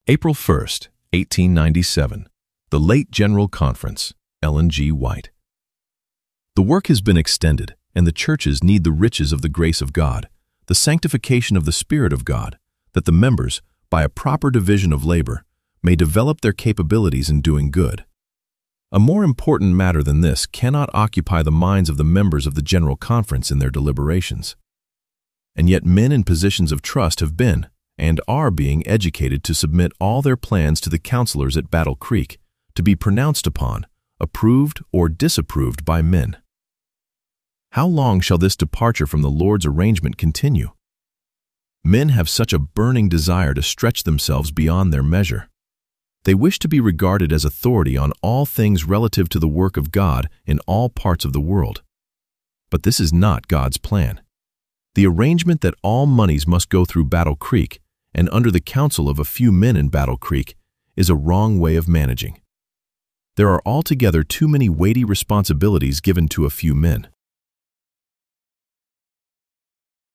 April 1st, 1897. The Late General Conference, Ellen G. White. The work has been extended, and the churches need the riches of the grace of God, the sanctification of the Spirit of God, that the members, by a proper division of labor, may develop their capabilities in doing good. A more important matter than this cannot occupy the minds of the members of the General Conference in their deliberations. And yet men in positions of trust have been, and are being educated to submit all their plans to the counselors at Battle Creek, to be pronounced upon, approved or disapproved by men. How long shall this departure from the Lord's arrangement continue? Men have such a burning desire to stretch themselves beyond their measure. They wish to be regarded as authority on all things relative to the work of God in all parts of the world. But this is not God's plan. The arrangement that all monies must go through Battle Creek and under the counsel of a few men in Battle Creek is a wrong way of managing. There are altogether too many weighty responsibilities given to a few men.